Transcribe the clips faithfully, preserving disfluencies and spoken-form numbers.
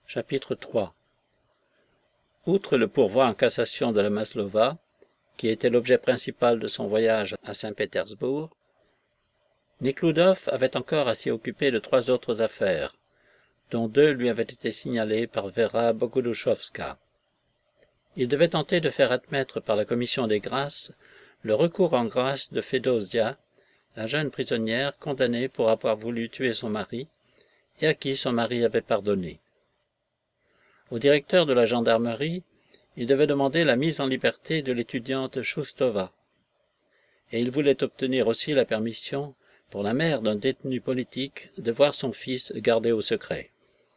Chapitre trois. Outre le pourvoi en cassation de la Maslova, qui était l'objet principal de son voyage à Saint-Pétersbourg, Nekhlúdov avait encore à s'y occuper de trois autres affaires, dont deux lui avaient été signalées par Vera Bogoduszowska. Il devait tenter de faire admettre par la commission des grâces le recours en grâce de Fédosia, la jeune prisonnière condamnée pour avoir voulu tuer son mari et à qui son mari avait pardonné. Au directeur de la gendarmerie, il devait demander la mise en liberté de l'étudiante Choustova, et il voulait obtenir aussi la permission pour la mère d'un détenu politique de voir son fils gardé au secret.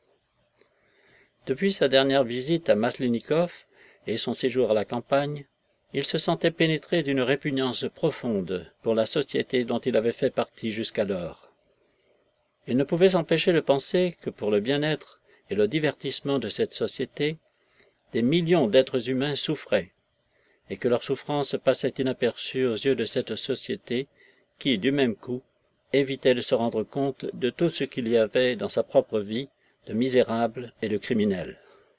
Depuis sa dernière visite à Maslenikov et son séjour à la campagne, il se sentait pénétré d'une répugnance profonde pour la société dont il avait fait partie jusqu'alors. Il ne pouvait s'empêcher de penser que pour le bien-être et le divertissement de cette société, des millions d'êtres humains souffraient, et que leur souffrance passait inaperçue aux yeux de cette société qui, du même coup, évitait de se rendre compte de tout ce qu'il y avait dans sa propre vie de misérable et de criminel.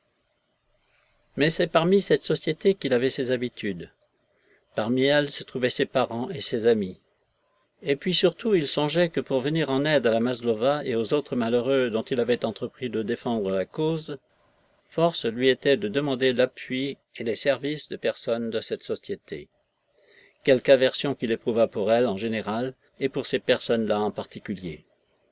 Mais c'est parmi cette société qu'il avait ses habitudes. Parmi elles se trouvaient ses parents et ses amis. Et puis surtout, il songeait que pour venir en aide à la Maslova et aux autres malheureux dont il avait entrepris de défendre la cause, force lui était de demander l'appui et les services de personnes de cette société. Quelque aversion qu'il éprouvât pour elles en général et pour ces personnes-là en particulier.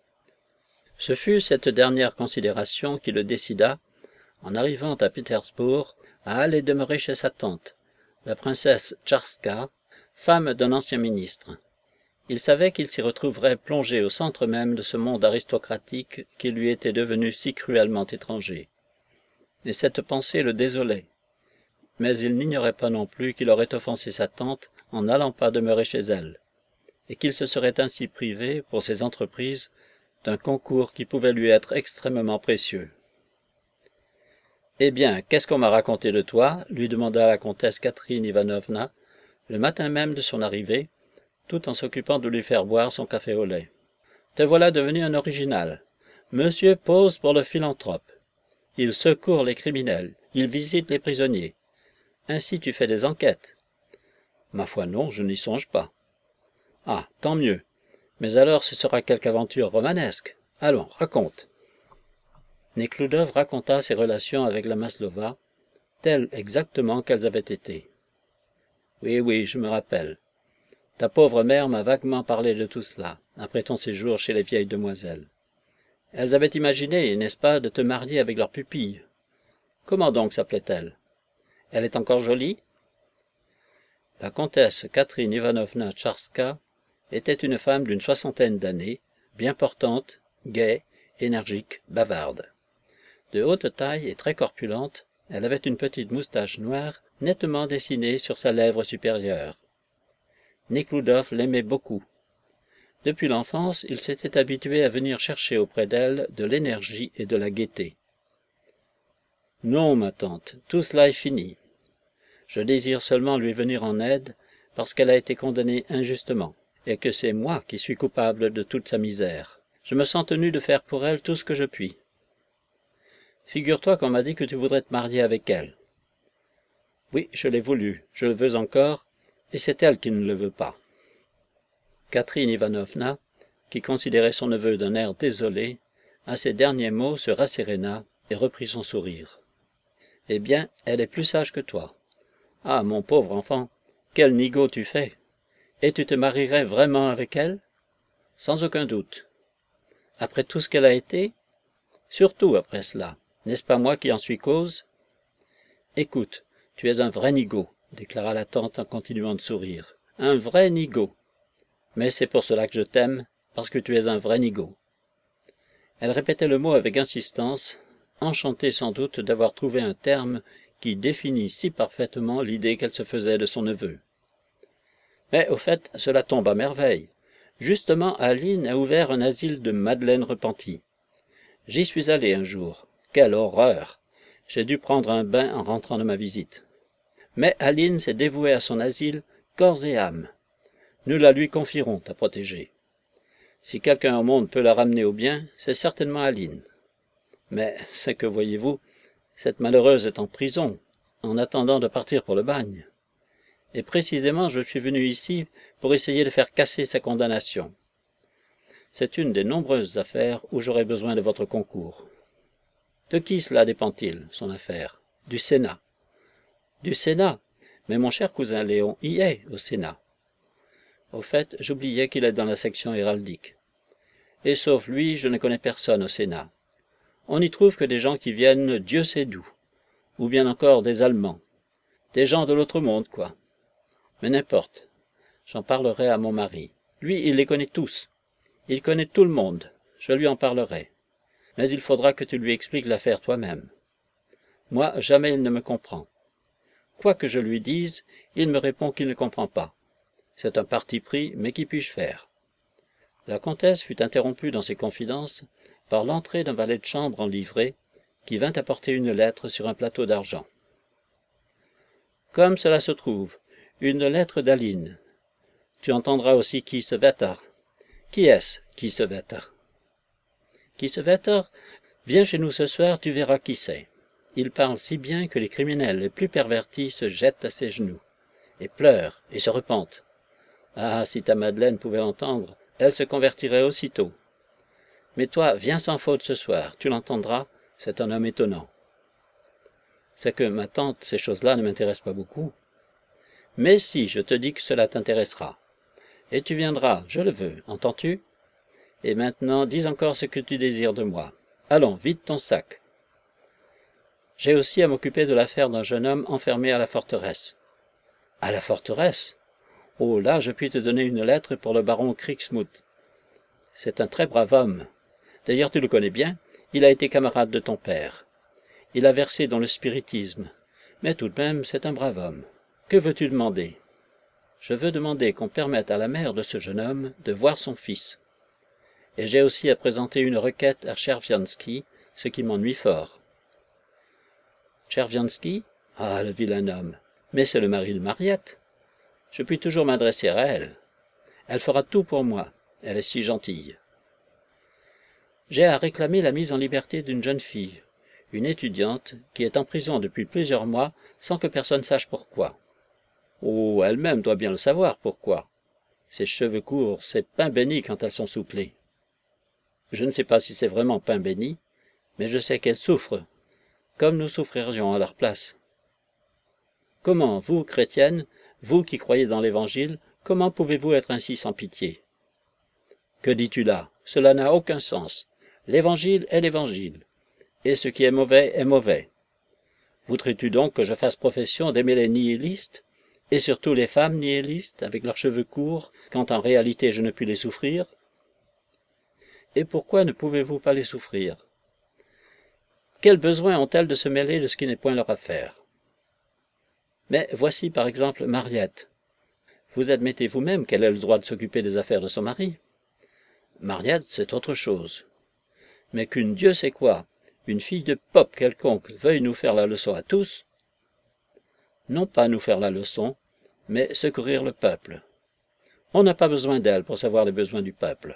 Ce fut cette dernière considération qui le décida, en arrivant à Pétersbourg, à aller demeurer chez sa tante, la princesse Tcharska, femme d'un ancien ministre. Il savait qu'il s'y retrouverait plongé au centre même de ce monde aristocratique qui lui était devenu si cruellement étranger. Et cette pensée le désolait. Mais il n'ignorait pas non plus qu'il aurait offensé sa tante en n'allant pas demeurer chez elle, et qu'il se serait ainsi privé, pour ses entreprises, d'un concours qui pouvait lui être extrêmement précieux. « Eh bien, qu'est-ce qu'on m'a raconté de toi ?» lui demanda la comtesse Catherine Ivanovna, le matin même de son arrivée, tout en s'occupant de lui faire boire son café au lait. « Te voilà devenu un original. Monsieur pose pour le philanthrope. Il secourt les criminels, il visite les prisonniers. Ainsi tu fais des enquêtes. »« Ma foi non, je n'y songe pas. »« Ah, tant mieux. Mais alors ce sera quelque aventure romanesque. Allons, raconte. » Nekhlúdov raconta ses relations avec la Maslova, telles exactement qu'elles avaient été. « Oui, oui, je me rappelle. Ta pauvre mère m'a vaguement parlé de tout cela, après ton séjour chez les vieilles demoiselles. Elles avaient imaginé, n'est-ce pas, de te marier avec leur pupille. Comment donc s'appelait-elle? Elle est encore jolie? » La comtesse Catherine Ivanovna Tcharska était une femme d'une soixantaine d'années, bien portante, gaie, énergique, bavarde. De haute taille et très corpulente, elle avait une petite moustache noire nettement dessinée sur sa lèvre supérieure. Nekhlúdov l'aimait beaucoup. Depuis l'enfance, il s'était habitué à venir chercher auprès d'elle de l'énergie et de la gaieté. « Non, ma tante, tout cela est fini. Je désire seulement lui venir en aide parce qu'elle a été condamnée injustement, et que c'est moi qui suis coupable de toute sa misère. Je me sens tenu de faire pour elle tout ce que je puis. Figure-toi qu'on m'a dit que tu voudrais te marier avec elle. Oui, je l'ai voulu, je le veux encore, et c'est elle qui ne le veut pas. » Catherine Ivanovna, qui considérait son neveu d'un air désolé, à ces derniers mots se rasséréna et reprit son sourire. « Eh bien, elle est plus sage que toi. Ah, mon pauvre enfant, quel nigaud tu fais! Et tu te marierais vraiment avec elle? Sans aucun doute. Après tout ce qu'elle a été? Surtout après cela. N'est-ce pas moi qui en suis cause? Écoute, tu es un vrai nigaud, déclara la tante en continuant de sourire. Un vrai nigaud. Mais c'est pour cela que je t'aime, parce que tu es un vrai nigaud. Elle répétait le mot avec insistance, enchantée sans doute d'avoir trouvé un terme qui définit si parfaitement l'idée qu'elle se faisait de son neveu. Mais au fait, cela tombe à merveille. Justement, Aline a ouvert un asile de Madeleine repentie. J'y suis allé un jour. Quelle horreur! J'ai dû prendre un bain en rentrant de ma visite. Mais Aline s'est dévouée à son asile, corps et âme. Nous la lui confierons, ta protégée. Si quelqu'un au monde peut la ramener au bien, c'est certainement Aline. Mais c'est que, voyez-vous, cette malheureuse est en prison, en attendant de partir pour le bagne. Et précisément, je suis venu ici pour essayer de faire casser sa condamnation. C'est une des nombreuses affaires où j'aurai besoin de votre concours. De qui cela dépend-il, son affaire? Du Sénat. Du Sénat? Mais mon cher cousin Léon y est, au Sénat. Au fait, j'oubliais qu'il est dans la section héraldique. Et sauf lui, je ne connais personne au Sénat. On n'y trouve que des gens qui viennent Dieu sait d'où, ou bien encore des Allemands. Des gens de l'autre monde, quoi. Mais n'importe, j'en parlerai à mon mari. Lui, il les connaît tous. Il connaît tout le monde, je lui en parlerai. Mais il faudra que tu lui expliques l'affaire toi-même. Moi, jamais il ne me comprend. Quoi que je lui dise, il me répond qu'il ne comprend pas. C'est un parti pris, mais qu'y puis-je faire? La comtesse fut interrompue dans ses confidences par l'entrée d'un valet de chambre en livrée qui vint apporter une lettre sur un plateau d'argent. Comme cela se trouve, une lettre d'Aline. Tu entendras aussi Kiesewetter. Qui est-ce, Kiesewetter? Kiesewetter, viens chez nous ce soir, tu verras qui c'est. Il parle si bien que les criminels les plus pervertis se jettent à ses genoux, et pleurent, et se repentent. Ah, si ta Madeleine pouvait l'entendre, elle se convertirait aussitôt. Mais toi, viens sans faute ce soir, tu l'entendras, c'est un homme étonnant. C'est que, ma tante, ces choses-là ne m'intéressent pas beaucoup. Mais si, je te dis que cela t'intéressera. Et tu viendras, je le veux, entends-tu? Et maintenant, dis encore ce que tu désires de moi. Allons, vide ton sac. J'ai aussi à m'occuper de l'affaire d'un jeune homme enfermé à la forteresse. À la forteresse? Oh, là, je puis te donner une lettre pour le baron Kriegsmuth. C'est un très brave homme. D'ailleurs, tu le connais bien, il a été camarade de ton père. Il a versé dans le spiritisme, mais tout de même, c'est un brave homme. Que veux-tu demander? Je veux demander qu'on permette à la mère de ce jeune homme de voir son fils. Et j'ai aussi à présenter une requête à Cherviansky, ce qui m'ennuie fort. Cherviansky? Ah, le vilain homme. Mais c'est le mari de Mariette. Je puis toujours m'adresser à elle. Elle fera tout pour moi. Elle est si gentille. J'ai à réclamer la mise en liberté d'une jeune fille, une étudiante, qui est en prison depuis plusieurs mois sans que personne sache pourquoi. Oh, elle-même doit bien le savoir pourquoi. Ses cheveux courts, c'est pain béni quand elles sont souclées. Je ne sais pas si c'est vraiment pain béni, mais je sais qu'elle souffre, comme nous souffririons à leur place. Comment, vous, chrétienne, vous qui croyez dans l'Évangile, comment pouvez-vous être ainsi sans pitié? Que dis-tu là? Cela n'a aucun sens. L'Évangile est l'Évangile, et ce qui est mauvais est mauvais. Voudrais-tu donc que je fasse profession d'aimer les nihilistes, et surtout les femmes nihilistes, avec leurs cheveux courts, quand en réalité je ne puis les souffrir? Et pourquoi ne pouvez-vous pas les souffrir? Quel besoin ont-elles de se mêler de ce qui n'est point leur affaire? Mais voici par exemple Mariette. Vous admettez vous-même qu'elle ait le droit de s'occuper des affaires de son mari? Mariette, c'est autre chose. Mais qu'une Dieu sait quoi, une fille de pop quelconque veuille nous faire la leçon à tous, non pas nous faire la leçon, mais secourir le peuple. On n'a pas besoin d'elle pour savoir les besoins du peuple.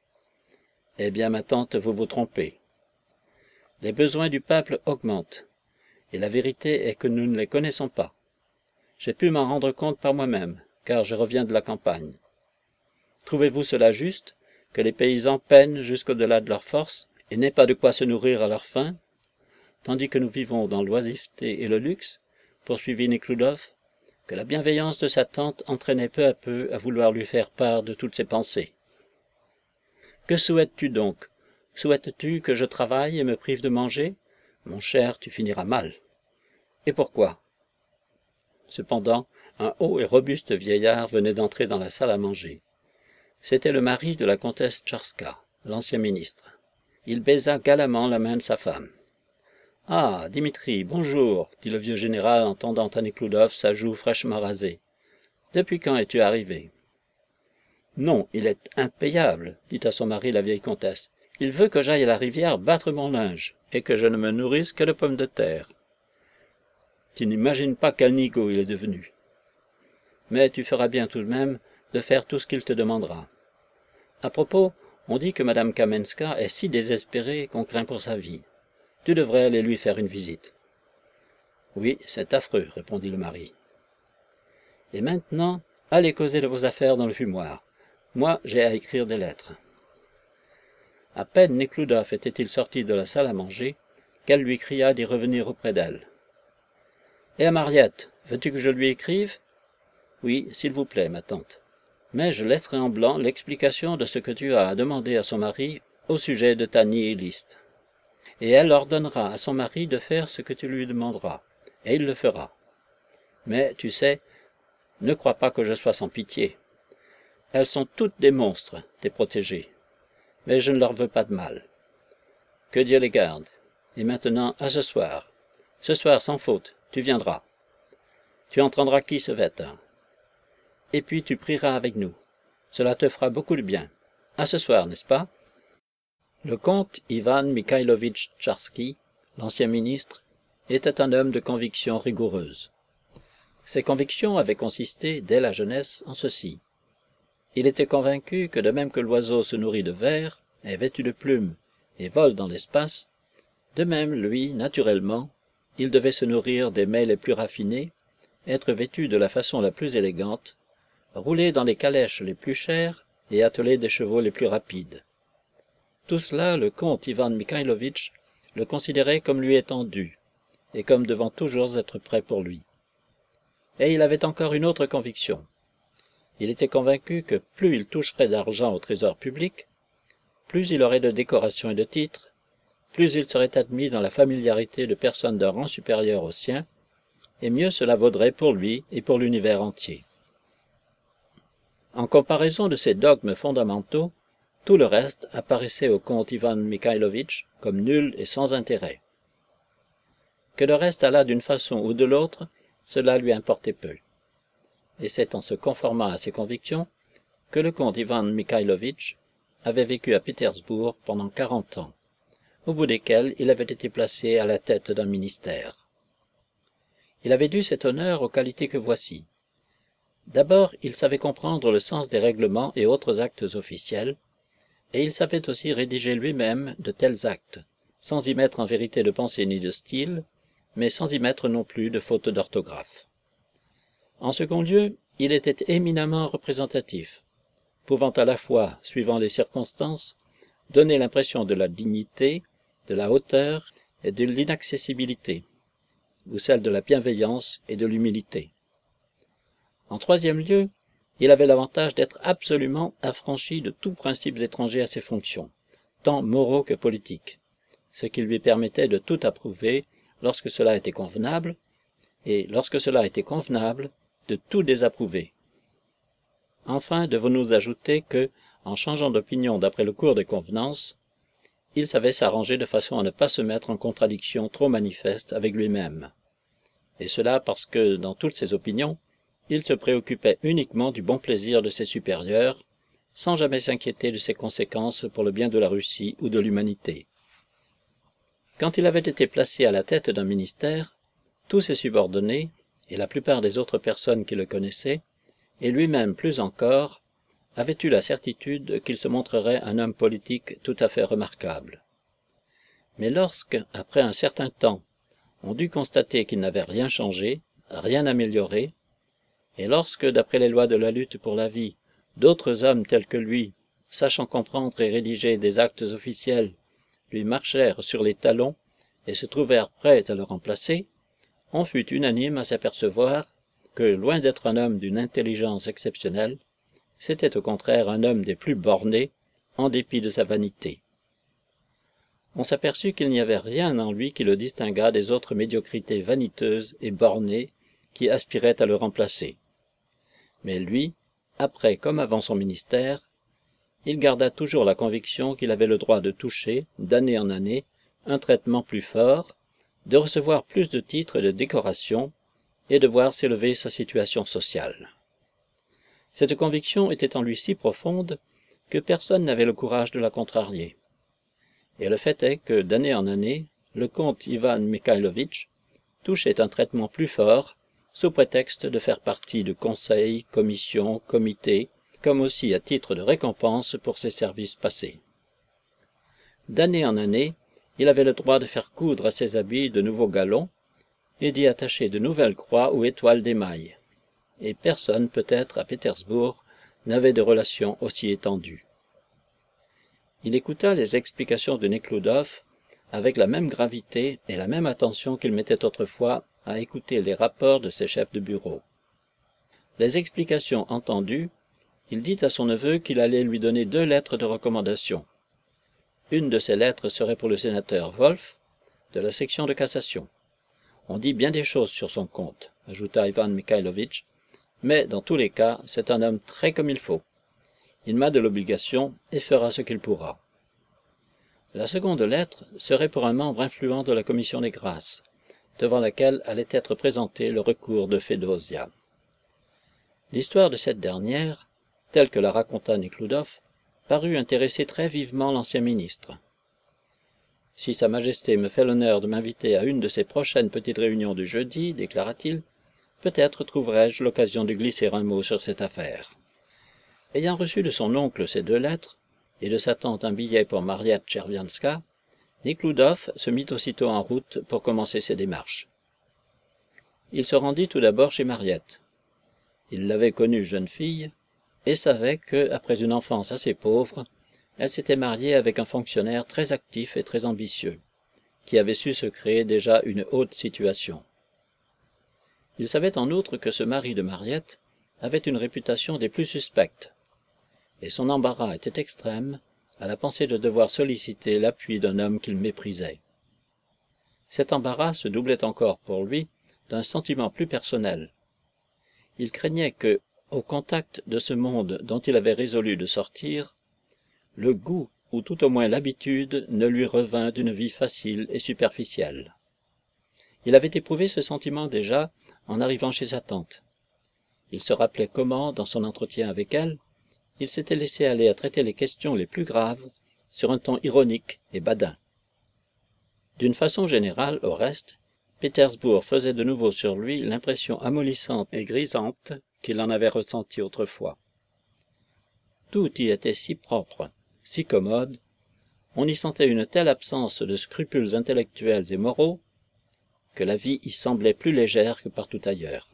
Eh bien, ma tante, vous vous trompez. Les besoins du peuple augmentent, et la vérité est que nous ne les connaissons pas. J'ai pu m'en rendre compte par moi-même, car je reviens de la campagne. Trouvez-vous cela juste, que les paysans peinent jusqu'au-delà de leurs forces, et n'aient pas de quoi se nourrir à leur faim, tandis que nous vivons dans l'oisiveté et le luxe, poursuivit Nekhlúdov, que la bienveillance de sa tante entraînait peu à peu à vouloir lui faire part de toutes ses pensées. Que souhaites-tu donc? Souhaites-tu que je travaille et me prive de manger? Mon cher, tu finiras mal. Et pourquoi? Cependant, un haut et robuste vieillard venait d'entrer dans la salle à manger. C'était le mari de la comtesse Tcharska, l'ancien ministre. Il baisa galamment la main de sa femme. « Ah, Dimitri, bonjour, dit le vieux général en tendant à Nekhlúdov sa joue fraîchement rasée. Depuis quand es-tu arrivé? Non, il est impayable, dit à son mari la vieille comtesse. Il veut que j'aille à la rivière battre mon linge, et que je ne me nourrisse que de pommes de terre. Tu n'imagines pas quel nigaud il est devenu. Mais tu feras bien tout de même de faire tout ce qu'il te demandera. À propos, on dit que madame Kamenska est si désespérée qu'on craint pour sa vie. Tu devrais aller lui faire une visite. »« Oui, c'est affreux, » répondit le mari. « Et maintenant, allez causer de vos affaires dans le fumoir. Moi, j'ai à écrire des lettres. » À peine Nekhludoff était-il sorti de la salle à manger, qu'elle lui cria d'y revenir auprès d'elle. « Eh, Mariette, veux-tu que je lui écrive ?»« Oui, s'il vous plaît, ma tante. Mais je laisserai en blanc l'explication de ce que tu as à demander à son mari au sujet de ta nihiliste. Et elle ordonnera à son mari de faire ce que tu lui demanderas, et il le fera. Mais, tu sais, ne crois pas que je sois sans pitié. Elles sont toutes des monstres, tes protégées. Mais je ne leur veux pas de mal. Que Dieu les garde. Et maintenant, à ce soir. Ce soir, sans faute, tu viendras. Tu entendras qui ce matin. Et puis tu prieras avec nous. Cela te fera beaucoup de bien. À ce soir, n'est-ce pas? Le comte Ivan Mikhailovitch Tcharsky, l'ancien ministre, était un homme de convictions rigoureuses. Ses convictions avaient consisté, dès la jeunesse, en ceci. Il était convaincu que de même que l'oiseau se nourrit de vers, est vêtu de plumes et vole dans l'espace, de même, lui, naturellement, il devait se nourrir des mets les plus raffinés, être vêtu de la façon la plus élégante, rouler dans les calèches les plus chères et atteler des chevaux les plus rapides. Tout cela, le comte Ivan Mikhailovitch le considérait comme lui étant dû, et comme devant toujours être prêt pour lui. Et il avait encore une autre conviction. Il était convaincu que plus il toucherait d'argent au trésor public, plus il aurait de décorations et de titres, plus il serait admis dans la familiarité de personnes d'un rang supérieur au sien, et mieux cela vaudrait pour lui et pour l'univers entier. En comparaison de ces dogmes fondamentaux, tout le reste apparaissait au comte Ivan Mikhailovitch comme nul et sans intérêt. Que le reste allât d'une façon ou de l'autre, cela lui importait peu. Et c'est en se conformant à ses convictions que le comte Ivan Mikhailovitch avait vécu à Pétersbourg pendant quarante ans, au bout desquels il avait été placé à la tête d'un ministère. Il avait dû cet honneur aux qualités que voici. D'abord, il savait comprendre le sens des règlements et autres actes officiels, et il savait aussi rédiger lui-même de tels actes, sans y mettre en vérité de pensée ni de style, mais sans y mettre non plus de faute d'orthographe. En second lieu, il était éminemment représentatif, pouvant à la fois, suivant les circonstances, donner l'impression de la dignité, de la hauteur et de l'inaccessibilité, ou celle de la bienveillance et de l'humilité. En troisième lieu, il avait l'avantage d'être absolument affranchi de tous principes étrangers à ses fonctions, tant moraux que politiques, ce qui lui permettait de tout approuver lorsque cela était convenable, et lorsque cela était convenable, de tout désapprouver. Enfin, devons-nous ajouter que, en changeant d'opinion d'après le cours des convenances, il savait s'arranger de façon à ne pas se mettre en contradiction trop manifeste avec lui-même. Et cela parce que, dans toutes ses opinions, il se préoccupait uniquement du bon plaisir de ses supérieurs, sans jamais s'inquiéter de ses conséquences pour le bien de la Russie ou de l'humanité. Quand il avait été placé à la tête d'un ministère, tous ses subordonnés, et la plupart des autres personnes qui le connaissaient, et lui-même plus encore, avaient eu la certitude qu'il se montrerait un homme politique tout à fait remarquable. Mais lorsque, après un certain temps, on dut constater qu'il n'avait rien changé, rien amélioré, et lorsque, d'après les lois de la lutte pour la vie, d'autres hommes tels que lui, sachant comprendre et rédiger des actes officiels, lui marchèrent sur les talons et se trouvèrent prêts à le remplacer, on fut unanime à s'apercevoir que, loin d'être un homme d'une intelligence exceptionnelle, c'était au contraire un homme des plus bornés, en dépit de sa vanité. On s'aperçut qu'il n'y avait rien en lui qui le distinguât des autres médiocrités vaniteuses et bornées qui aspiraient à le remplacer. Mais lui, après comme avant son ministère, il garda toujours la conviction qu'il avait le droit de toucher, d'année en année, un traitement plus fort, de recevoir plus de titres et de décorations, et de voir s'élever sa situation sociale. Cette conviction était en lui si profonde que personne n'avait le courage de la contrarier. Et le fait est que, d'année en année, le comte Ivan Mikhailovitch touchait un traitement plus fort, sous prétexte de faire partie de conseils, commissions, comités, comme aussi à titre de récompense pour ses services passés. D'année en année, il avait le droit de faire coudre à ses habits de nouveaux galons et d'y attacher de nouvelles croix ou étoiles d'émail. Et personne, peut-être, à Pétersbourg, n'avait de relations aussi étendues. Il écouta les explications de Nekhloudov avec la même gravité et la même attention qu'il mettait autrefois à écouter les rapports de ses chefs de bureau. Les explications entendues, il dit à son neveu qu'il allait lui donner deux lettres de recommandation. Une de ces lettres serait pour le sénateur Wolf, de la section de cassation. On dit bien des choses sur son compte, ajouta Ivan Mikhailovitch, mais dans tous les cas, c'est un homme très comme il faut. Il m'a de l'obligation et fera ce qu'il pourra. La seconde lettre serait pour un membre influent de la commission des grâces, devant laquelle allait être présenté le recours de Fédosia. L'histoire de cette dernière, telle que la raconta Nekhloudov, parut intéresser très vivement l'ancien ministre. « Si Sa Majesté me fait l'honneur de m'inviter à une de ses prochaines petites réunions du jeudi, déclara-t-il, peut-être trouverai-je l'occasion de glisser un mot sur cette affaire. » Ayant reçu de son oncle ces deux lettres, et de sa tante un billet pour Mariette Tchervianska, Nekhloudov se mit aussitôt en route pour commencer ses démarches. Il se rendit tout d'abord chez Mariette. Il l'avait connue jeune fille, et savait que, après une enfance assez pauvre, elle s'était mariée avec un fonctionnaire très actif et très ambitieux, qui avait su se créer déjà une haute situation. Il savait en outre que ce mari de Mariette avait une réputation des plus suspectes, et son embarras était extrême à la pensée de devoir solliciter l'appui d'un homme qu'il méprisait. Cet embarras se doublait encore pour lui d'un sentiment plus personnel. Il craignait que, au contact de ce monde dont il avait résolu de sortir, le goût ou tout au moins l'habitude ne lui revint d'une vie facile et superficielle. Il avait éprouvé ce sentiment déjà en arrivant chez sa tante. Il se rappelait comment, dans son entretien avec elle, il s'était laissé aller à traiter les questions les plus graves sur un ton ironique et badin. D'une façon générale, au reste, Pétersbourg faisait de nouveau sur lui l'impression amollissante et grisante qu'il en avait ressentie autrefois. Tout y était si propre, si commode, on y sentait une telle absence de scrupules intellectuels et moraux, que la vie y semblait plus légère que partout ailleurs.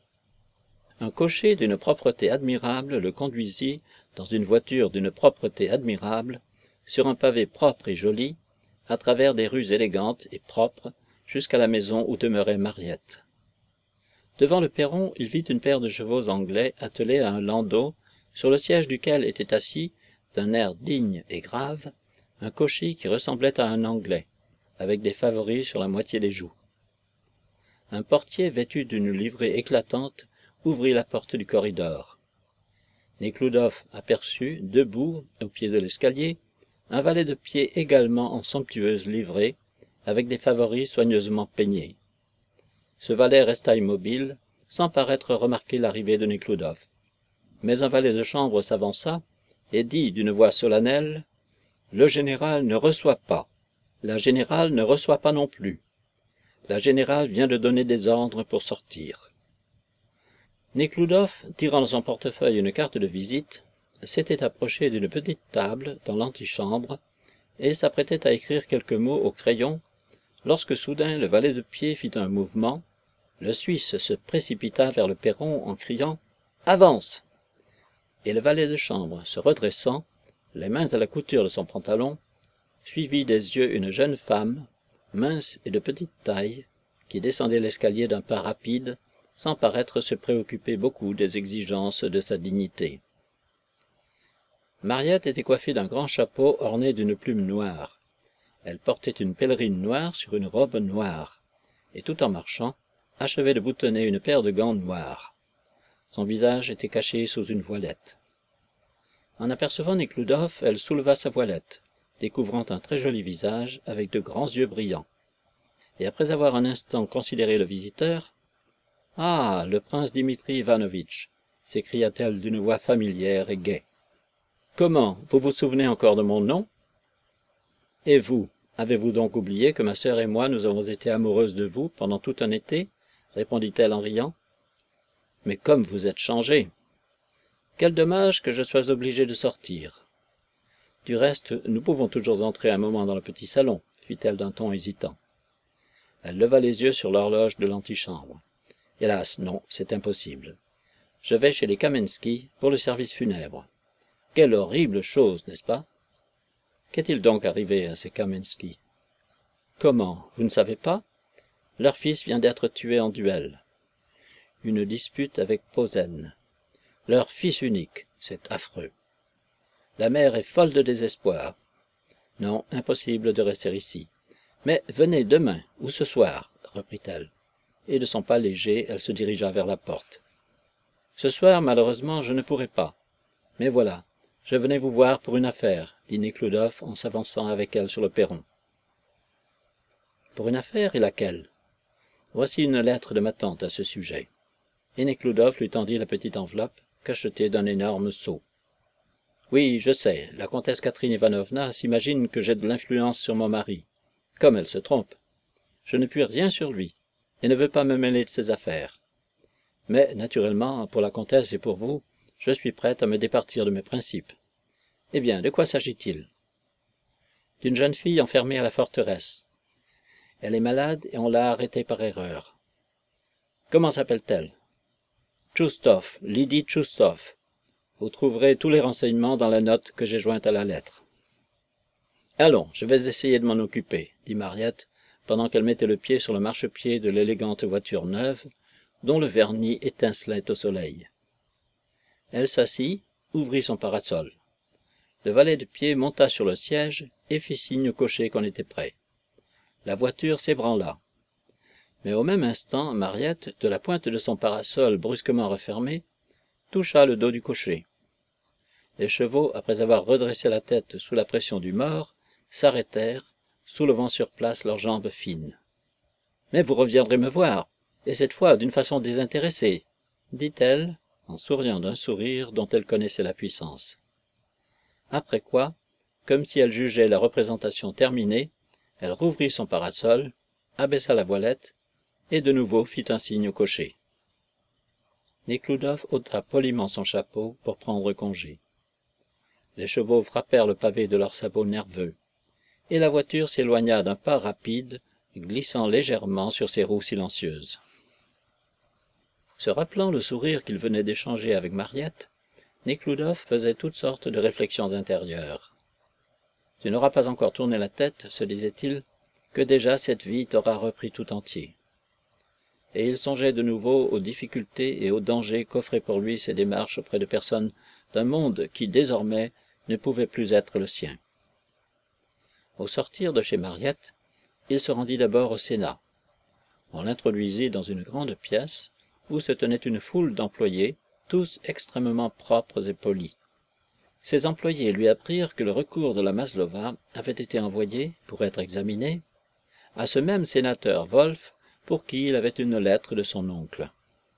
Un cocher d'une propreté admirable le conduisit dans une voiture d'une propreté admirable, sur un pavé propre et joli, à travers des rues élégantes et propres, jusqu'à la maison où demeurait Mariette. Devant le perron, il vit une paire de chevaux anglais attelés à un landau, sur le siège duquel était assis, d'un air digne et grave, un cocher qui ressemblait à un Anglais, avec des favoris sur la moitié des joues. Un portier vêtu d'une livrée éclatante ouvrit la porte du corridor. Nekhloudov aperçut, debout, au pied de l'escalier, un valet de pied également en somptueuse livrée, avec des favoris soigneusement peignés. Ce valet resta immobile, sans paraître remarquer l'arrivée de Nekhloudov. Mais un valet de chambre s'avança et dit d'une voix solennelle « Le général ne reçoit pas. La générale ne reçoit pas non plus. La générale vient de donner des ordres pour sortir. » Nekhloudov, tirant de son portefeuille une carte de visite, s'était approché d'une petite table dans l'antichambre et s'apprêtait à écrire quelques mots au crayon, lorsque soudain le valet de pied fit un mouvement, le Suisse se précipita vers le perron en criant « Avance !» et le valet de chambre, se redressant, les mains à la couture de son pantalon, suivit des yeux une jeune femme, mince et de petite taille, qui descendait l'escalier d'un pas rapide, sans paraître se préoccuper beaucoup des exigences de sa dignité. Mariette était coiffée d'un grand chapeau orné d'une plume noire. Elle portait une pèlerine noire sur une robe noire, et tout en marchant, achevait de boutonner une paire de gants noirs. Son visage était caché sous une voilette. En apercevant Nekhloudov, elle souleva sa voilette, découvrant un très joli visage avec de grands yeux brillants. Et après avoir un instant considéré le visiteur, « Ah, le prince Dimitri Ivanovitch !» s'écria-t-elle d'une voix familière et gaie. « Comment, vous vous souvenez encore de mon nom ? Et vous, avez-vous donc oublié que ma sœur et moi nous avons été amoureuses de vous pendant tout un été ?» répondit-elle en riant. « Mais comme vous êtes changé ! Quel dommage que je sois obligé de sortir. Du reste, nous pouvons toujours entrer un moment dans le petit salon, fit-elle d'un ton hésitant. Elle leva les yeux sur l'horloge de l'antichambre. « Hélas, non, c'est impossible. Je vais chez les Kamensky pour le service funèbre. Quelle horrible chose, n'est-ce pas? Qu'est-il donc arrivé à ces Kamensky? Comment, vous ne savez pas? Leur fils vient d'être tué en duel. Une dispute avec Posen. Leur fils unique, c'est affreux. La mère est folle de désespoir. Non, impossible de rester ici. Mais venez demain, ou ce soir, reprit-elle. Et de son pas léger, elle se dirigea vers la porte. Ce soir, malheureusement, je ne pourrai pas. Mais voilà, je venais vous voir pour une affaire, dit Nekhludoff en s'avançant avec elle sur le perron. Pour une affaire, et laquelle? Voici une lettre de ma tante à ce sujet. Et Nekhludoff lui tendit la petite enveloppe, cachetée d'un énorme sceau. Oui, je sais, la comtesse Catherine Ivanovna s'imagine que j'ai de l'influence sur mon mari. Comme elle se trompe. Je ne puis rien sur lui, et ne veux pas me mêler de ses affaires. Mais, naturellement, pour la comtesse et pour vous, je suis prête à me départir de mes principes. Eh bien, de quoi s'agit-il? D'une jeune fille enfermée à la forteresse. Elle est malade et on l'a arrêtée par erreur. Comment s'appelle-t-elle? Tchoustov, Lydie Tchoustov. Vous trouverez tous les renseignements dans la note que j'ai jointe à la lettre. Allons, je vais essayer de m'en occuper, dit Mariette, pendant qu'elle mettait le pied sur le marchepied de l'élégante voiture neuve, dont le vernis étincelait au soleil. Elle s'assit, ouvrit son parasol. Le valet de pied monta sur le siège et fit signe au cocher qu'on était prêt. La voiture s'ébranla. Mais au même instant, Mariette, de la pointe de son parasol brusquement refermée, toucha le dos du cocher. Les chevaux, après avoir redressé la tête sous la pression du mort, s'arrêtèrent, soulevant sur place leurs jambes fines. « Mais vous reviendrez me voir, et cette fois d'une façon désintéressée, » dit-elle, en souriant d'un sourire dont elle connaissait la puissance. Après quoi, comme si elle jugeait la représentation terminée, elle rouvrit son parasol, abaissa la voilette, et de nouveau fit un signe au cocher. Nekhludoff ôta poliment son chapeau pour prendre congé. Les chevaux frappèrent le pavé de leurs sabots nerveux, et la voiture s'éloigna d'un pas rapide, glissant légèrement sur ses roues silencieuses. Se rappelant le sourire qu'il venait d'échanger avec Mariette, Nekhludoff faisait toutes sortes de réflexions intérieures. « Tu n'auras pas encore tourné la tête, se disait-il, que déjà cette vie t'aura repris tout entier. » Et il songeait de nouveau aux difficultés et aux dangers qu'offraient pour lui ses démarches auprès de personnes d'un monde qui, désormais, ne pouvait plus être le sien. Au sortir de chez Mariette, il se rendit d'abord au Sénat. On l'introduisit dans une grande pièce où se tenait une foule d'employés, tous extrêmement propres et polis. Ces employés lui apprirent que le recours de la Maslova avait été envoyé, pour être examiné, à ce même sénateur Wolf, pour qui il avait une lettre de son oncle.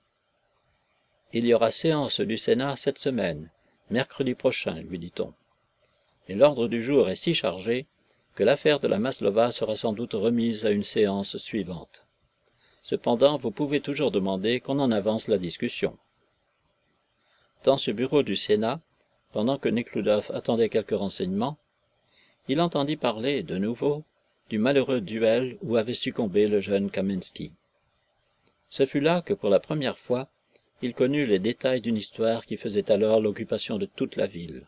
« Il y aura séance du Sénat cette semaine, mercredi prochain, lui dit-on. Et l'ordre du jour est si chargé que l'affaire de la Maslova sera sans doute remise à une séance suivante. Cependant, vous pouvez toujours demander qu'on en avance la discussion. » Dans ce bureau du Sénat, pendant que Nekhludoff attendait quelques renseignements, il entendit parler, de nouveau, du malheureux duel où avait succombé le jeune Kamensky. Ce fut là que, pour la première fois, il connut les détails d'une histoire qui faisait alors l'occupation de toute la ville.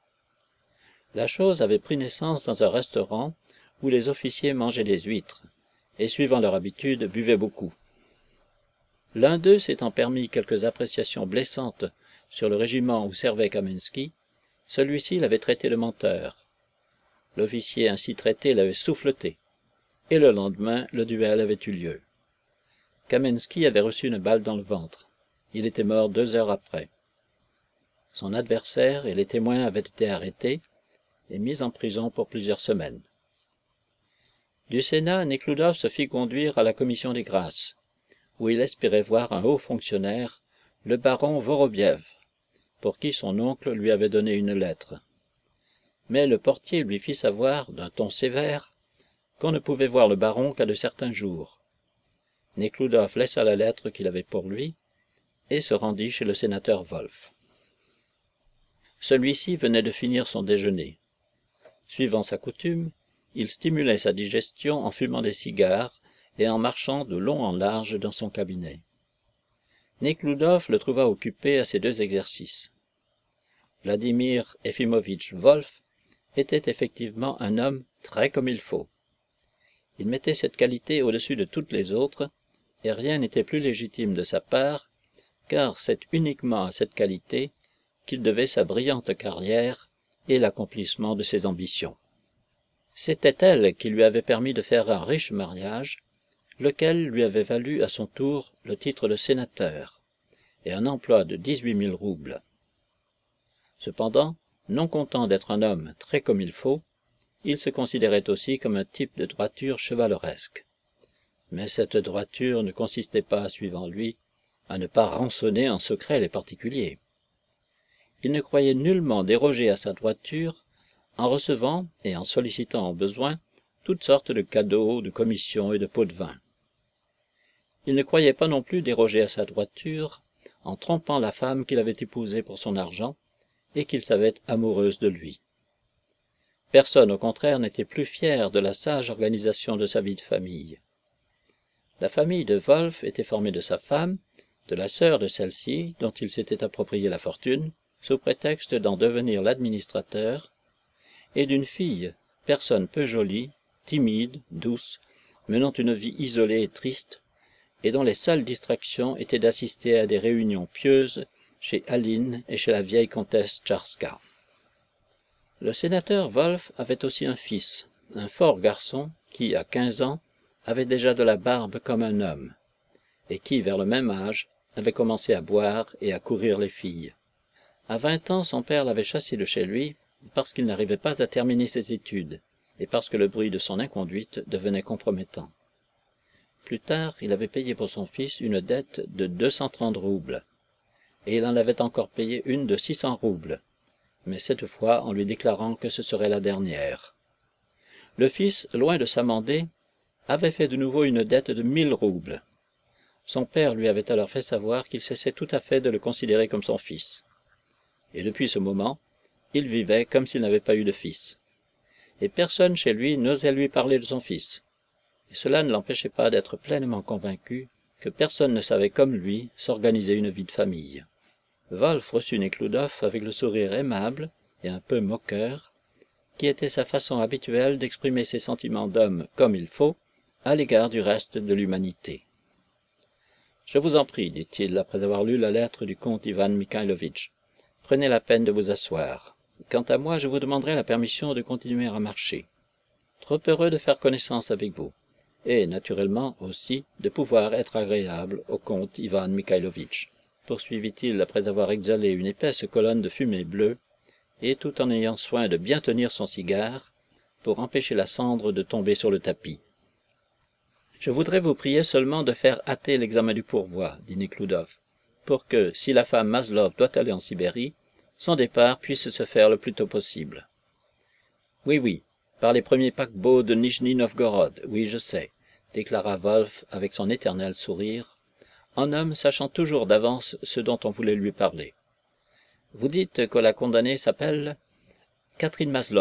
La chose avait pris naissance dans un restaurant où les officiers mangeaient des huîtres, et suivant leur habitude, buvaient beaucoup. L'un d'eux s'étant permis quelques appréciations blessantes sur le régiment où servait Kamensky, celui-ci l'avait traité de menteur. L'officier ainsi traité l'avait souffleté, et le lendemain, le duel avait eu lieu. Kamensky avait reçu une balle dans le ventre. Il était mort deux heures après. Son adversaire et les témoins avaient été arrêtés et mis en prison pour plusieurs semaines. Du Sénat, Nekhludoff se fit conduire à la commission des grâces, où il espérait voir un haut fonctionnaire, le baron Vorobiev, pour qui son oncle lui avait donné une lettre. Mais le portier lui fit savoir, d'un ton sévère, qu'on ne pouvait voir le baron qu'à de certains jours. Nekhludoff laissa la lettre qu'il avait pour lui et se rendit chez le sénateur Wolf. Celui-ci venait de finir son déjeuner. Suivant sa coutume, il stimulait sa digestion en fumant des cigares et en marchant de long en large dans son cabinet. Nekhlúdov le trouva occupé à ces deux exercices. Vladimir Efimovitch Wolf était effectivement un homme très comme il faut. Il mettait cette qualité au-dessus de toutes les autres, et rien n'était plus légitime de sa part, car c'est uniquement à cette qualité qu'il devait sa brillante carrière et l'accomplissement de ses ambitions. C'était elle qui lui avait permis de faire un riche mariage, lequel lui avait valu à son tour le titre de sénateur, et un emploi de dix-huit mille roubles. Cependant, non content d'être un homme très comme il faut, il se considérait aussi comme un type de droiture chevaleresque. Mais cette droiture ne consistait pas, suivant lui, à ne pas rançonner en secret les particuliers. Il ne croyait nullement déroger à sa droiture en recevant et en sollicitant au besoin toutes sortes de cadeaux, de commissions et de pots de vin. Il ne croyait pas non plus déroger à sa droiture en trompant la femme qu'il avait épousée pour son argent et qu'il savait amoureuse de lui. Personne, au contraire, n'était plus fier de la sage organisation de sa vie de famille. La famille de Wolf était formée de sa femme, de la sœur de celle-ci, dont il s'était approprié la fortune, sous prétexte d'en devenir l'administrateur, et d'une fille, personne peu jolie, timide, douce, menant une vie isolée et triste, et dont les seules distractions étaient d'assister à des réunions pieuses chez Aline et chez la vieille comtesse Tcharska. Le sénateur Wolf avait aussi un fils, un fort garçon qui, à quinze ans, avait déjà de la barbe comme un homme, et qui, vers le même âge, avait commencé à boire et à courir les filles. À vingt ans, son père l'avait chassé de chez lui parce qu'il n'arrivait pas à terminer ses études, et parce que le bruit de son inconduite devenait compromettant. Plus tard, il avait payé pour son fils une dette de deux cent trente roubles, et il en avait encore payé une de six cents roubles, mais cette fois en lui déclarant que ce serait la dernière. Le fils, loin de s'amender, avait fait de nouveau une dette de mille roubles. Son père lui avait alors fait savoir qu'il cessait tout à fait de le considérer comme son fils. Et depuis ce moment, il vivait comme s'il n'avait pas eu de fils. Et personne chez lui n'osait lui parler de son fils. Et cela ne l'empêchait pas d'être pleinement convaincu que personne ne savait comme lui s'organiser une vie de famille. Wolf reçut Nekhlúdov avec le sourire aimable et un peu moqueur, qui était sa façon habituelle d'exprimer ses sentiments d'homme comme il faut, à l'égard du reste de l'humanité. « Je vous en prie, dit-il, après avoir lu la lettre du comte Ivan Mikhailovitch. Prenez la peine de vous asseoir. Quant à moi, je vous demanderai la permission de continuer à marcher. Trop heureux de faire connaissance avec vous, et, naturellement, aussi, de pouvoir être agréable au comte Ivan Mikhailovitch, poursuivit-il après avoir exhalé une épaisse colonne de fumée bleue, et tout en ayant soin de bien tenir son cigare, pour empêcher la cendre de tomber sur le tapis. « Je voudrais vous prier seulement de faire hâter l'examen du pourvoi, dit Nekhlúdov, pour que, si la femme Maslov doit aller en Sibérie, son départ puisse se faire le plus tôt possible. »« Oui, oui, par les premiers paquebots de Nijni-Novgorod, oui, je sais, » déclara Wolf avec son éternel sourire, en homme sachant toujours d'avance ce dont on voulait lui parler. « Vous dites que la condamnée s'appelle Catherine Maslov. »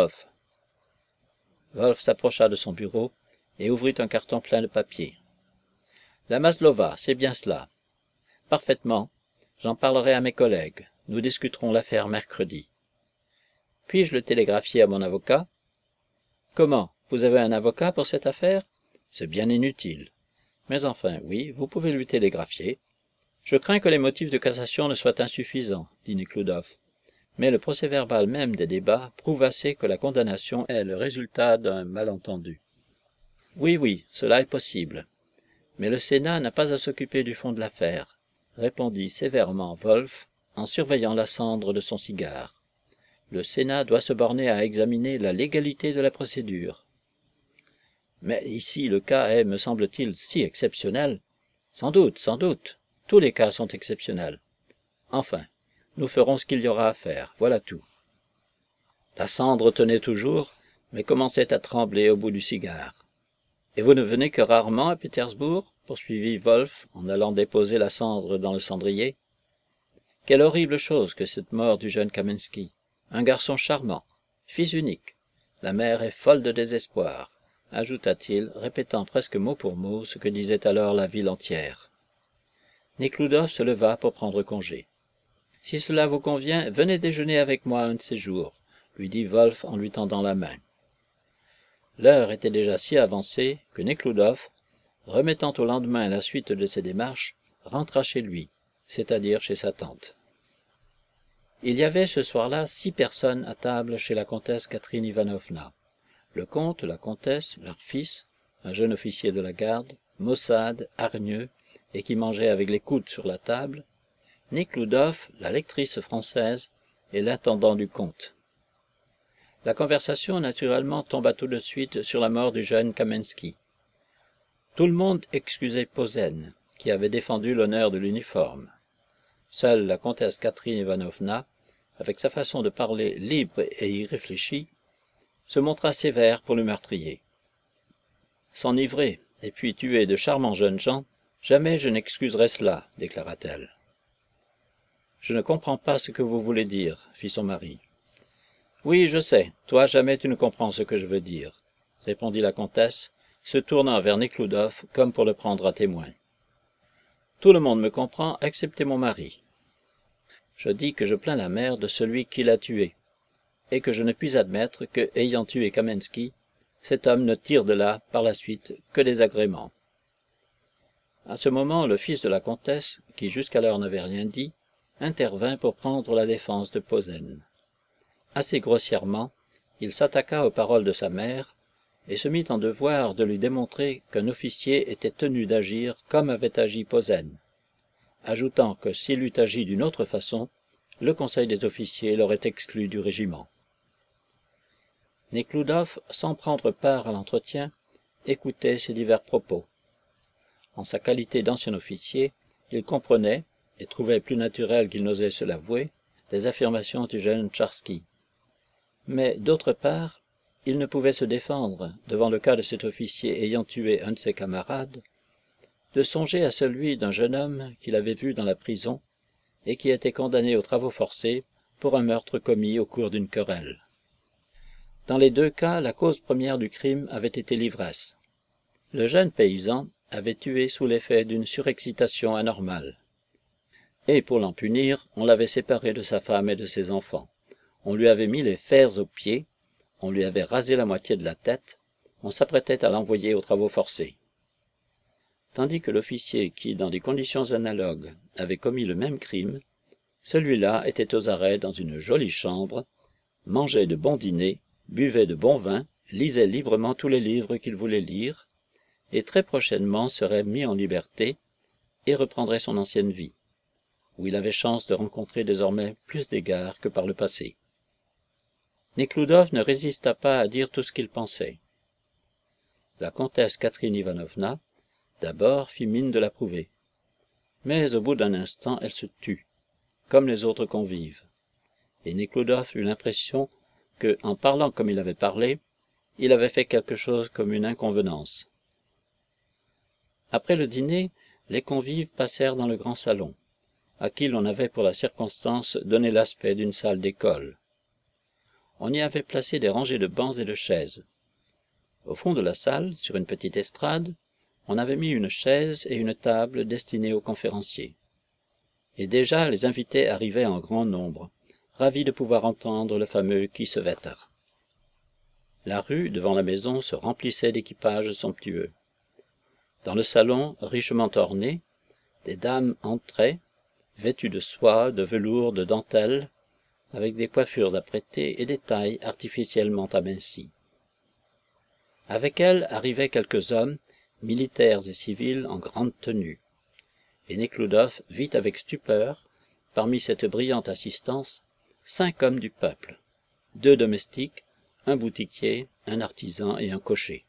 Wolf s'approcha de son bureau et ouvrit un carton plein de papier. « La Maslova, c'est bien cela. Parfaitement. J'en parlerai à mes collègues. Nous discuterons l'affaire mercredi. Puis-je le télégraphier à mon avocat? Comment? Vous avez un avocat pour cette affaire? C'est bien inutile. Mais enfin, oui, vous pouvez lui télégraphier. Je crains que les motifs de cassation ne soient insuffisants, dit Nekhlúdov. Mais le procès-verbal même des débats prouve assez que la condamnation est le résultat d'un malentendu. Oui, oui, cela est possible. Mais le Sénat n'a pas à s'occuper du fond de l'affaire, répondit sévèrement Wolf, en surveillant la cendre de son cigare. Le Sénat doit se borner à examiner la légalité de la procédure. Mais ici le cas est, me semble-t-il, si exceptionnel. Sans doute, sans doute, tous les cas sont exceptionnels. Enfin, nous ferons ce qu'il y aura à faire, voilà tout. La cendre tenait toujours, mais commençait à trembler au bout du cigare. Et vous ne venez que rarement à Pétersbourg, poursuivit Wolf en allant déposer la cendre dans le cendrier. Quelle horrible chose que cette mort du jeune Kamensky, un garçon charmant, fils unique, La mère est folle de désespoir, ajouta-t-il, répétant presque mot pour mot ce que disait alors la ville entière. Nekhludoff se leva pour prendre congé. « Si cela vous convient, venez déjeuner avec moi un de ces jours, » lui dit Wolf en lui tendant la main. L'heure était déjà si avancée que Nekhludoff, remettant au lendemain la suite de ses démarches, rentra chez lui, c'est-à-dire chez sa tante. Il y avait ce soir-là six personnes à table chez la comtesse Catherine Ivanovna. Le comte, la comtesse, leur fils, un jeune officier de la garde, maussade, hargneux, et qui mangeait avec les coudes sur la table, Nekhludoff, la lectrice française, et l'intendant du comte. La conversation, naturellement, tomba tout de suite sur la mort du jeune Kamensky. Tout le monde excusait Posen, qui avait défendu l'honneur de l'uniforme. Seule la comtesse Catherine Ivanovna, avec sa façon de parler libre et irréfléchie, se montra sévère pour le meurtrier. S'enivrer et puis tuer de charmants jeunes gens, jamais je n'excuserai cela, déclara-t-elle. Je ne comprends pas ce que vous voulez dire, fit son mari. Oui, je sais, toi jamais tu ne comprends ce que je veux dire, répondit la comtesse, se tournant vers Nekhludoff comme pour le prendre à témoin. Tout le monde me comprend, excepté mon mari. Je dis que je plains la mère de celui qui l'a tué, et que je ne puis admettre que, ayant tué Kamensky, cet homme ne tire de là, par la suite, que des agréments. À ce moment, le fils de la comtesse, qui jusqu'alors n'avait rien dit, intervint pour prendre la défense de Posen. Assez grossièrement, il s'attaqua aux paroles de sa mère, et se mit en devoir de lui démontrer qu'un officier était tenu d'agir comme avait agi Posen, ajoutant que s'il eût agi d'une autre façon, le conseil des officiers l'aurait exclu du régiment. Nekhludoff, sans prendre part à l'entretien, écoutait ces divers propos. En sa qualité d'ancien officier, il comprenait, et trouvait plus naturel qu'il n'osait se l'avouer, les affirmations du jeune Tcharsky. Mais, d'autre part, il ne pouvait se défendre, devant le cas de cet officier ayant tué un de ses camarades, de songer à celui d'un jeune homme qu'il avait vu dans la prison et qui était condamné aux travaux forcés pour un meurtre commis au cours d'une querelle. Dans les deux cas, la cause première du crime avait été l'ivresse. Le jeune paysan avait tué sous l'effet d'une surexcitation anormale. Et pour l'en punir, on l'avait séparé de sa femme et de ses enfants. On lui avait mis les fers aux pieds, on lui avait rasé la moitié de la tête, on s'apprêtait à l'envoyer aux travaux forcés. Tandis que l'officier qui, dans des conditions analogues, avait commis le même crime, celui-là était aux arrêts dans une jolie chambre, mangeait de bons dîners, buvait de bons vins, lisait librement tous les livres qu'il voulait lire, et très prochainement serait mis en liberté et reprendrait son ancienne vie, où il avait chance de rencontrer désormais plus d'égards que par le passé. Nekhludoff ne résista pas à dire tout ce qu'il pensait. La comtesse Catherine Ivanovna, d'abord, fit mine de l'approuver. Mais au bout d'un instant, elle se tut, comme les autres convives. Et Nekhludoff eut l'impression que, en parlant comme il avait parlé, il avait fait quelque chose comme une inconvenance. Après le dîner, les convives passèrent dans le grand salon, à qui l'on avait pour la circonstance donné l'aspect d'une salle d'école. On y avait placé des rangées de bancs et de chaises. Au fond de la salle, sur une petite estrade, on avait mis une chaise et une table destinées aux conférenciers. Et déjà les invités arrivaient en grand nombre, ravis de pouvoir entendre le fameux Kiesewetter. La rue, devant la maison, se remplissait d'équipages somptueux. Dans le salon, richement orné, des dames entraient, vêtues de soie, de velours, de dentelle, avec des coiffures apprêtées et des tailles artificiellement amincies. Avec elles arrivaient quelques hommes, militaires et civils en grande tenue, et Nekhludoff vit avec stupeur, parmi cette brillante assistance, cinq hommes du peuple, deux domestiques, un boutiquier, un artisan et un cocher.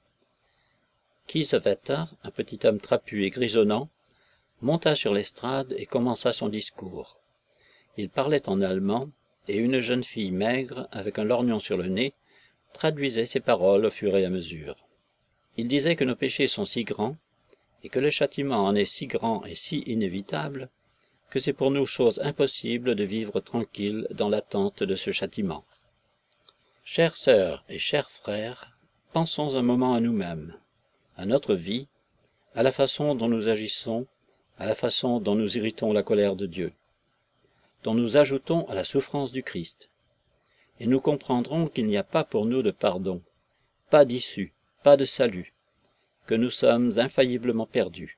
Kiesewetter, un petit homme trapu et grisonnant, monta sur l'estrade et commença son discours. Il parlait en allemand, et une jeune fille maigre, avec un lorgnon sur le nez, traduisait ses paroles au fur et à mesure. Il disait que nos péchés sont si grands, et que le châtiment en est si grand et si inévitable, que c'est pour nous chose impossible de vivre tranquille dans l'attente de ce châtiment. Chères sœurs et chers frères, pensons un moment à nous-mêmes, à notre vie, à la façon dont nous agissons, à la façon dont nous irritons la colère de Dieu, dont nous ajoutons à la souffrance du Christ, et nous comprendrons qu'il n'y a pas pour nous de pardon, pas d'issue, pas de salut, que nous sommes infailliblement perdus.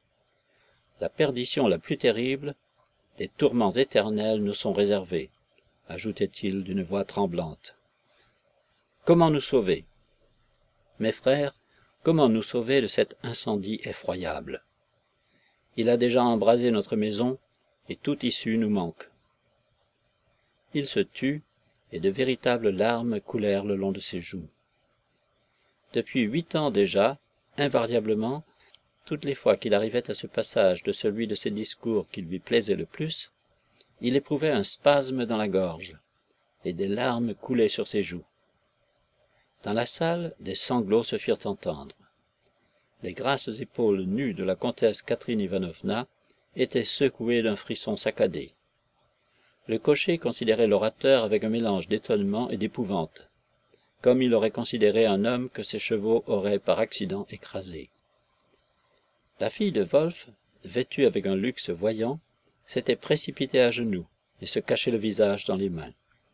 La perdition la plus terrible, des tourments éternels nous sont réservés, ajoutait-il d'une voix tremblante. Comment nous sauver? Mes frères, comment nous sauver de cet incendie effroyable? Il a déjà embrasé notre maison, et toute issue nous manque. Il se tut, et de véritables larmes coulèrent le long de ses joues. Depuis huit ans déjà, invariablement, toutes les fois qu'il arrivait à ce passage de celui de ses discours qui lui plaisait le plus, il éprouvait un spasme dans la gorge, et des larmes coulaient sur ses joues. Dans la salle, des sanglots se firent entendre. Les grasses épaules nues de la comtesse Catherine Ivanovna étaient secouées d'un frisson saccadé. Le cocher considérait l'orateur avec un mélange d'étonnement et d'épouvante, comme il aurait considéré un homme que ses chevaux auraient par accident écrasé. La fille de Wolf, vêtue avec un luxe voyant, s'était précipitée à genoux et se cachait le visage dans les mains.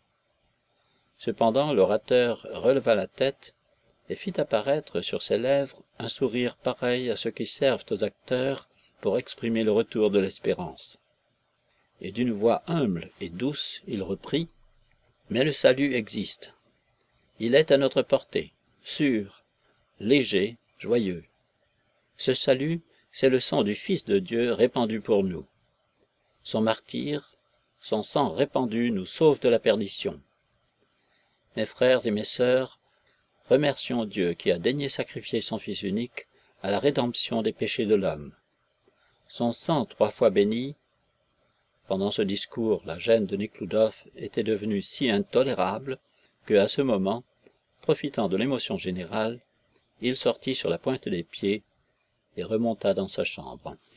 Cependant l'orateur releva la tête et fit apparaître sur ses lèvres un sourire pareil à ceux qui servent aux acteurs pour exprimer le retour de l'espérance. Et d'une voix humble et douce, il reprit « Mais le salut existe. Il est à notre portée, sûr, léger, joyeux. Ce salut, c'est le sang du Fils de Dieu répandu pour nous. Son martyre, son sang répandu nous sauve de la perdition. Mes frères et mes sœurs, remercions Dieu qui a daigné sacrifier son Fils unique à la rédemption des péchés de l'homme. Son sang trois fois béni. » Pendant ce discours, la gêne de Nekhlúdov était devenue si intolérable que, à ce moment, profitant de l'émotion générale, il sortit sur la pointe des pieds et remonta dans sa chambre.